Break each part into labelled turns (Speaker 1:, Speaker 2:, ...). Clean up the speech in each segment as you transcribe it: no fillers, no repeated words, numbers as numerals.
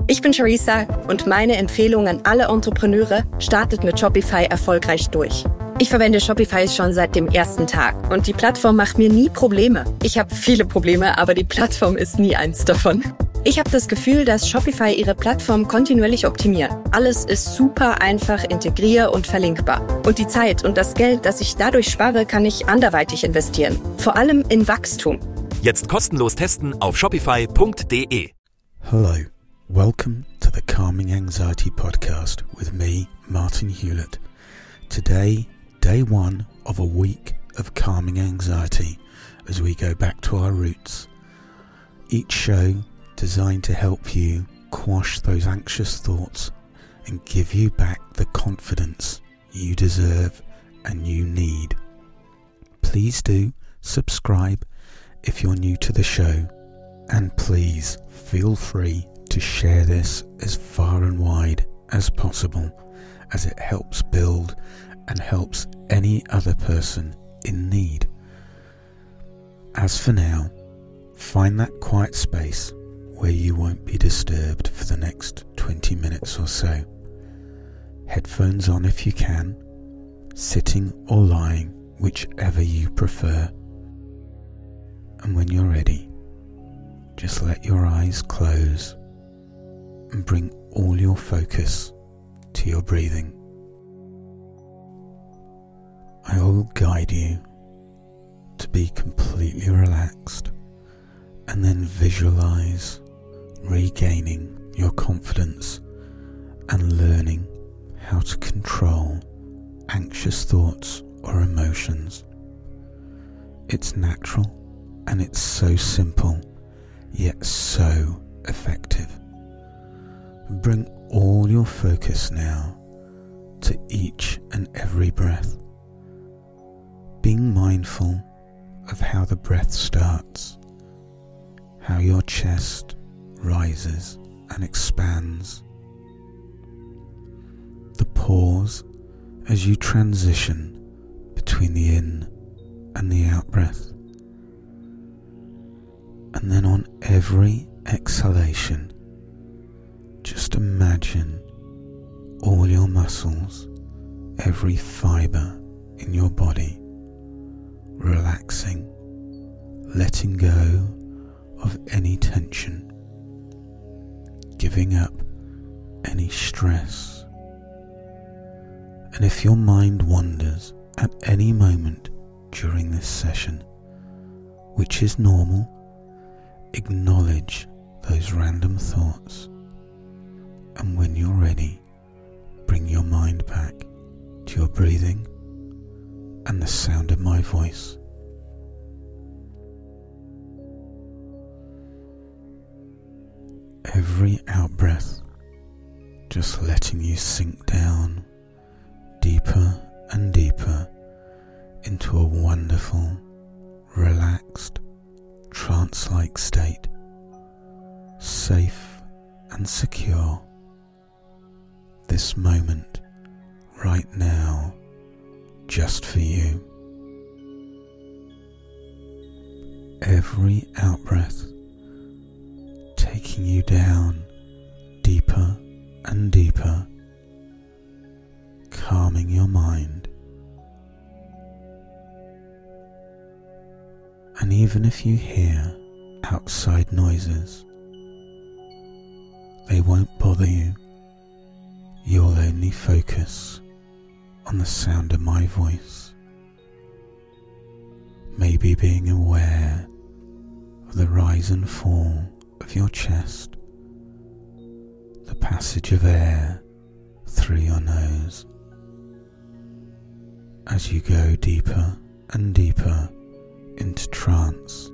Speaker 1: Ich bin Charissa und meine Empfehlung an alle Entrepreneure: startet mit Shopify erfolgreich durch. Ich verwende Shopify schon seit dem ersten Tag und die Plattform macht mir nie Probleme. Ich habe viele Probleme, aber die Plattform ist nie eins davon. Ich habe das Gefühl, dass Shopify ihre Plattform kontinuierlich optimiert. Alles ist super einfach integrier- und verlinkbar. Und die Zeit und das Geld, das ich dadurch spare, kann ich anderweitig investieren. Vor allem in Wachstum.
Speaker 2: Jetzt kostenlos testen auf shopify.de.
Speaker 3: Hello, welcome to the Calming Anxiety Podcast with me, Martin Hewlett. Today, day one of a week of calming anxiety as we go back to our roots. Each show designed to help you quash those anxious thoughts and give you back the confidence you deserve and you need. Please do subscribe if you're new to the show, and please feel free to share this as far and wide as possible, as it helps build and helps any other person in need. As for now, find that quiet space where you won't be disturbed for the next 20 minutes or so. Headphones on if you can, sitting or lying, whichever you prefer. And when you're ready, just let your eyes close and bring all your focus to your breathing. I will guide you to be completely relaxed and then visualize regaining your confidence and learning how to control anxious thoughts or emotions. It's natural and it's so simple, yet so effective. Bring all your focus now to each and every breath, being mindful of how the breath starts, how your chest rises and expands, the pause as you transition between the in and the out breath. And then on every exhalation, just imagine all your muscles, every fibre in your body, relaxing, letting go of any tension, giving up any stress. And if your mind wanders at any moment during this session, which is normal, acknowledge those random thoughts, and when you're ready, bring your mind back to your breathing and the sound of my voice. Every out-breath, just letting you sink down deeper and deeper into a wonderful, relaxed, trance-like state, safe and secure. This moment, right now, just for you. Every out-breath taking you down deeper and deeper, calming your mind. And even if you hear outside noises, they won't bother you. You'll only focus on the sound of my voice. Maybe being aware of the rise and fall of your chest, the passage of air through your nose as you go deeper and deeper into trance.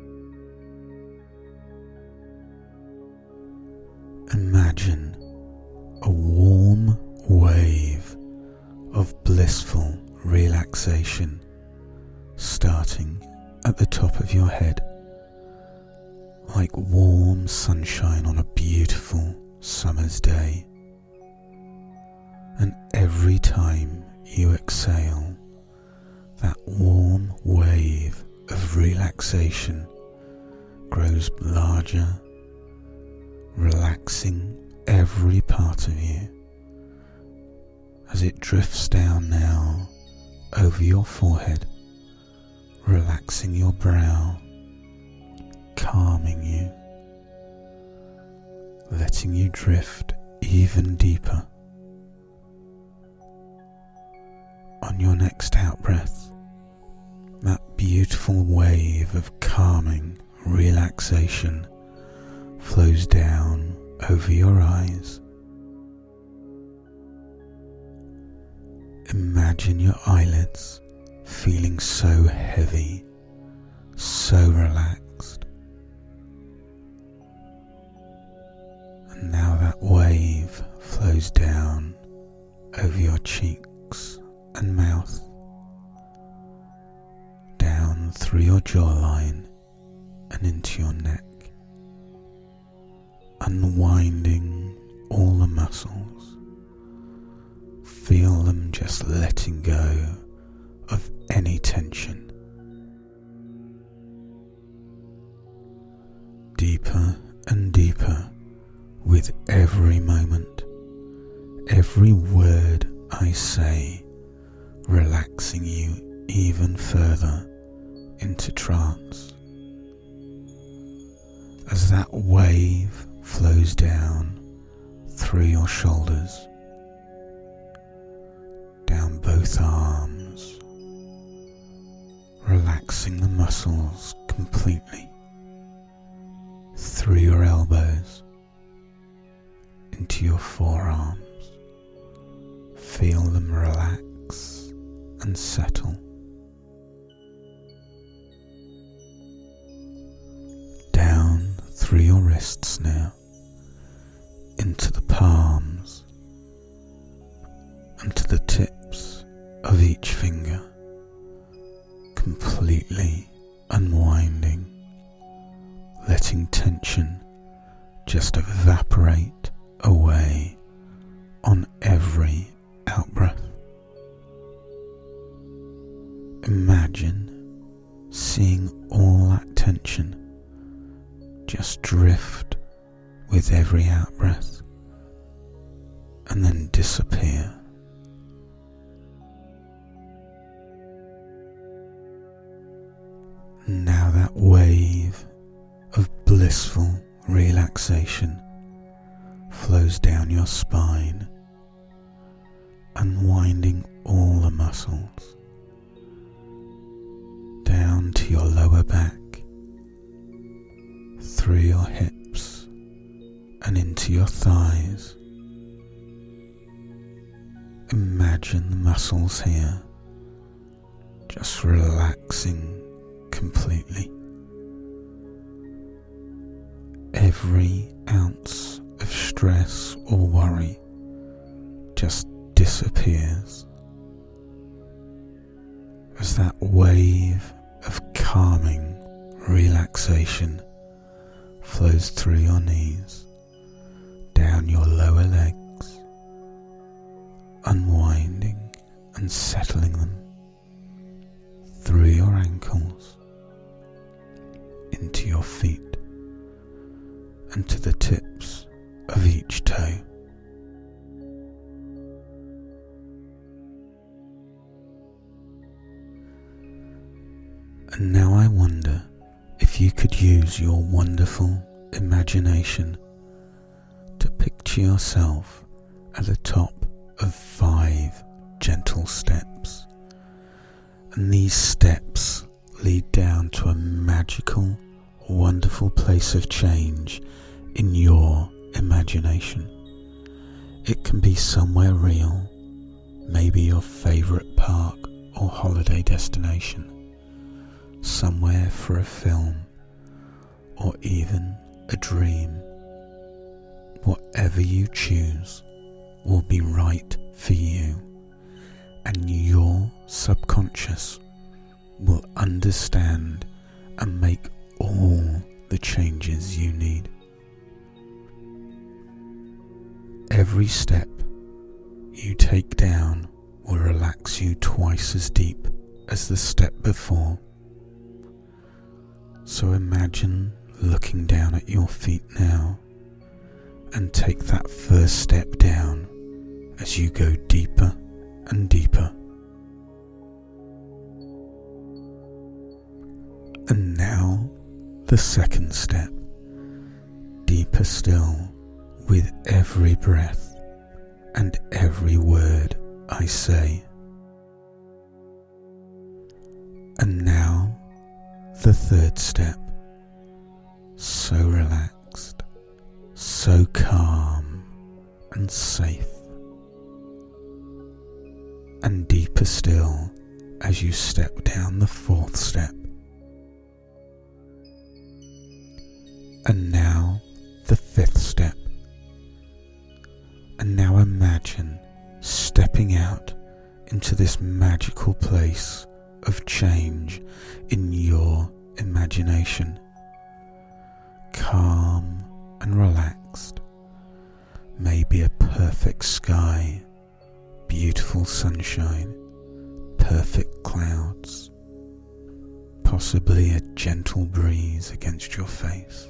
Speaker 3: Imagine a warm wave of blissful relaxation starting at the top of your head, like warm sunshine on a beautiful summer's day. And every time you exhale, that warm wave of relaxation grows larger, relaxing every part of you as it drifts down now over your forehead, relaxing your brow, calming you, letting you drift even deeper. On your next out-breath, that beautiful wave of calming relaxation flows down over your eyes. Imagine your eyelids feeling so heavy, so relaxed. And now that wave flows down over your cheeks and mouth, down through your jawline and into your neck, unwinding all the muscles. Feel them just letting go of any tension. Deeper and deeper with every moment, every word I say, relaxing you even further into trance. As that wave flows down through your shoulders, down both arms, relaxing the muscles completely, through your elbows, into your forearms. Feel them relax and settle. Down through your wrists now, into the palms, and to the tips of each finger, completely unwinding, letting tension just evaporate away on every out-breath. Imagine seeing all that tension just drift with every out-breath and then disappear. Now that wave of blissful relaxation flows down your spine, unwinding all the muscles, down to your lower back, through your hips and into your thighs. Imagine the muscles here just relaxing completely. Every ounce of stress or worry just disappears as that wave of calming relaxation flows through your knees, down your lower legs, unwinding and settling them through your ankles, into your feet, and to the tips of each toe. And now I wonder if you could use your wonderful imagination to picture yourself at the top of 5 gentle steps. And these steps lead down to a magical, wonderful place of change in your imagination. It can be somewhere real, maybe your favourite park or holiday destination, somewhere for a film, or even a dream. Whatever you choose will be right for you, and your subconscious will understand and make all the changes you need. Every step you take down will relax you twice as deep as the step before. So imagine looking down at your feet now and take that first step down as you go deeper and deeper. And now the second step, deeper still with every breath and every word I say. And now the third step, so relaxed, so calm and safe. And deeper still as you step down the fourth step. And now the fifth step. And now imagine stepping out into this magical place of change in your imagination. Calm and relaxed. Maybe a perfect sky, beautiful sunshine, perfect clouds, possibly a gentle breeze against your face.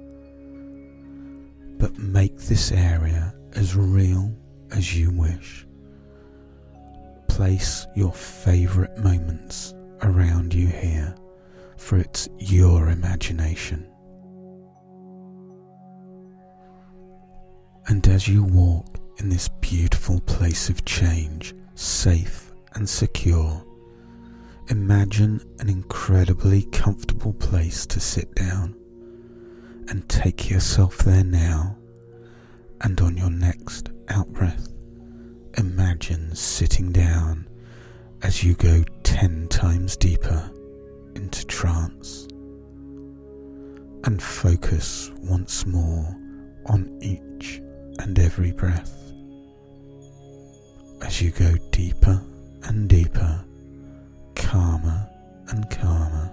Speaker 3: But make this area as real as you wish. Place your favourite moments around you here, for it's your imagination. And as you walk in this beautiful place of change, safe and secure, imagine an incredibly comfortable place to sit down, and take yourself there now. And on your next out-breath, imagine sitting down as you go 10 times deeper into trance, and focus once more on each and every breath as you go deeper and deeper, calmer and calmer.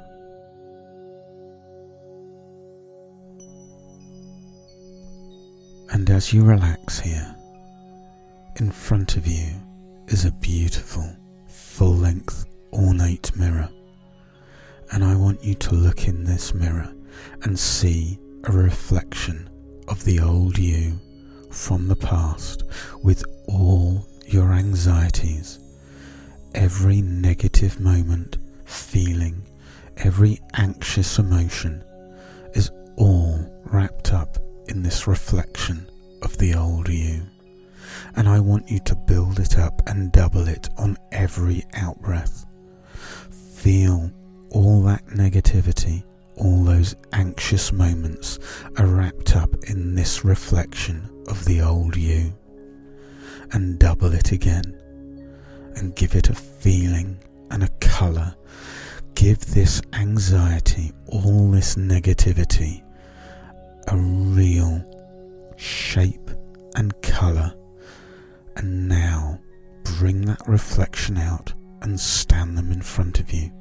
Speaker 3: And as you relax here, in front of you is a beautiful, full-length, ornate mirror. And I want you to look in this mirror and see a reflection of the old you from the past, with all your anxieties, every negative moment, feeling, every anxious emotion is all wrapped up in this reflection of the old you. And I want you to build it up and double it on every out-breath. Feel all that negativity, all those anxious moments are wrapped up in this reflection of the old you. And double it again, and give it a feeling and a colour. Give this anxiety, all this negativity, a real shape and colour. And now bring that reflection out and stand them in front of you.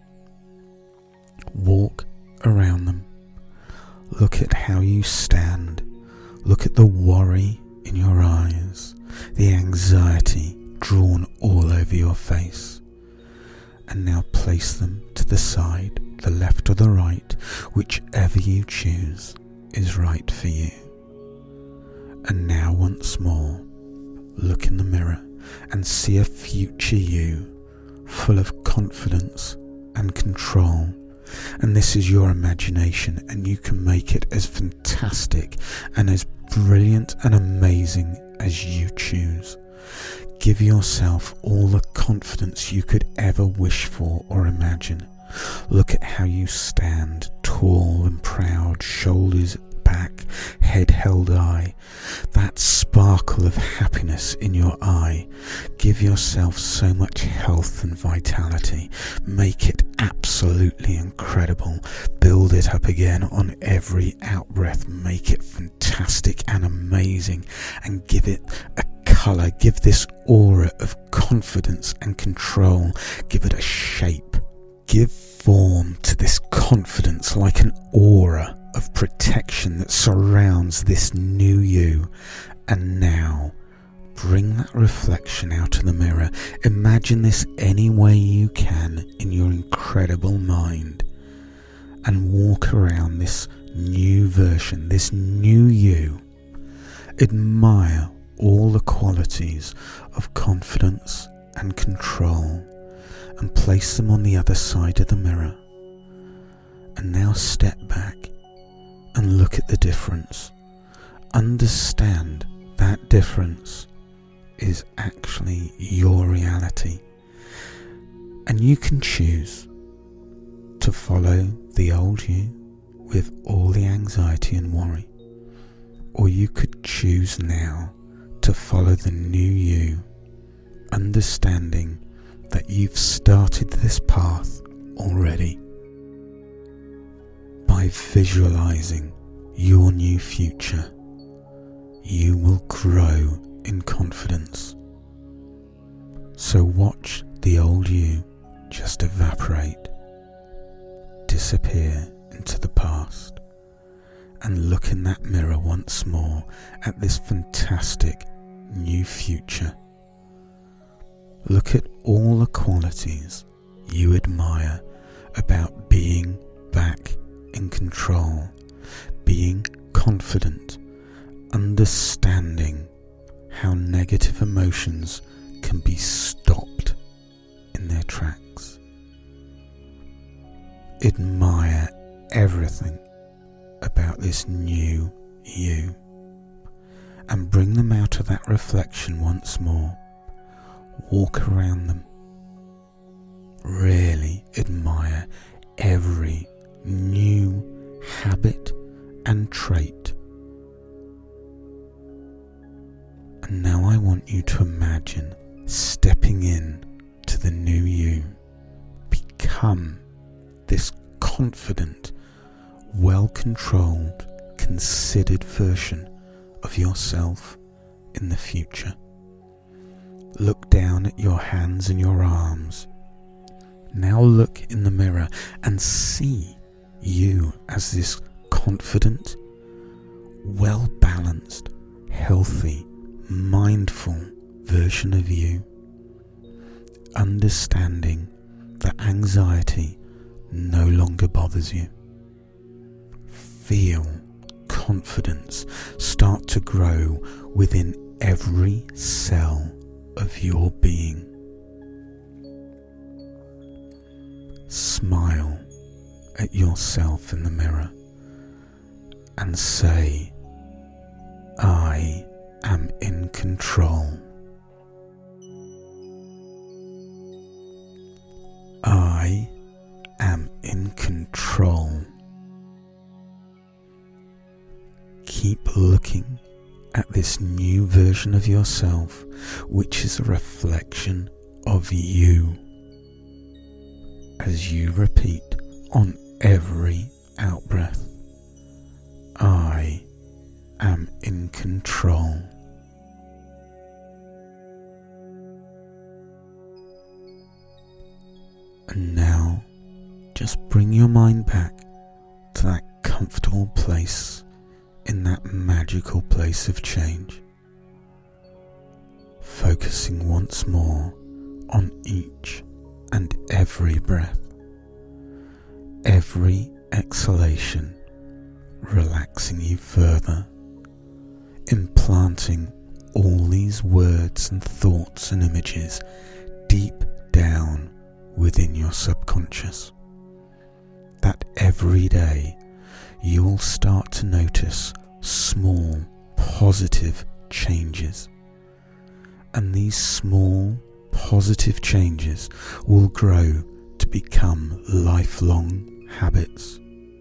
Speaker 3: Walk around them. Look at how you stand. Look at the worry in your eyes, the anxiety drawn all over your face. And now place them to the side, the left or the right, whichever you choose is right for you. And now once more, look in the mirror and see a future you, full of confidence and control. And this is your imagination, and you can make it as fantastic and as brilliant and amazing as you choose. Give yourself all the confidence you could ever wish for or imagine. Look at how you stand, tall and proud, shoulders back, head held high. That sparkle of happiness in your eye. Give yourself so much health and vitality. Make it absolutely incredible. Build it up again on every out-breath. Make it fantastic and amazing, and give it a colour. Give this aura of confidence and control. Give it a shape. Give form to this confidence like an aura of protection that surrounds this new you. And now bring that reflection out of the mirror. Imagine this any way you can in your incredible mind, and walk around this new version, this new you, Admire all the qualities of confidence and control and place them on the other side of the mirror. And now step back and look at the difference. Understand that difference is actually your reality. And you can choose to follow the old you with all the anxiety and worry. Or you could choose now to follow the new you, understanding that you've started this path already. By visualizing your new future, you will grow in confidence. So watch the old you just evaporate, disappear into the past, and look in that mirror once more at this fantastic new future. Look at all the qualities you admire about being back in control, being confident, understanding how negative emotions can be stopped in their tracks. Admire everything about this new you and bring them out of that reflection once more. Walk around them. Really admire every new habit and trait. And now I want you to imagine stepping in to the new you. Become this confident, well-controlled, considered version of yourself in the future. Look down at your hands and your arms. Now look in the mirror and see you as this confident, well-balanced, healthy, mindful version of you, understanding that anxiety no longer bothers you. Feel confidence start to grow within every cell of your being. Smile at yourself in the mirror and say, I am in control. I am in control. Keep looking at this new version of yourself, which is a reflection of you, as you repeat on every out-breath, I am in control. And now, just bring your mind back to that comfortable place in that magical place of change, focusing once more on each and every breath, every exhalation, relaxing you further, implanting all these words and thoughts and images deep down within your subconscious, that every day you'll start to notice small positive changes, and these small positive changes will grow to become lifelong habits.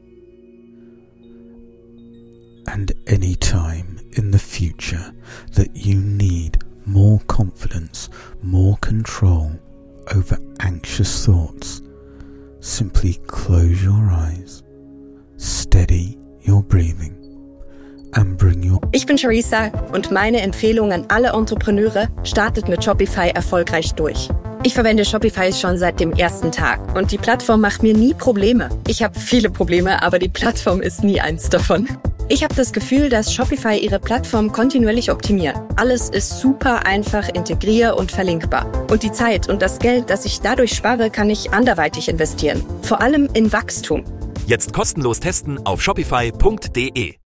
Speaker 3: And any time in the future that you need more confidence, more control over anxious thoughts, simply close your eyes, steady your breathing and bring your...
Speaker 1: Ich bin Charissa und meine Empfehlung an alle Entrepreneure: startet mit Shopify erfolgreich durch. Ich verwende Shopify schon seit dem ersten Tag und die Plattform macht mir nie Probleme. Ich habe viele Probleme, aber die Plattform ist nie eins davon. Ich habe das Gefühl, dass Shopify ihre Plattform kontinuierlich optimiert. Alles ist super einfach integrier- und verlinkbar. Und die Zeit und das Geld, das ich dadurch spare, kann ich anderweitig investieren. Vor allem in Wachstum.
Speaker 2: Jetzt kostenlos testen auf shopify.de.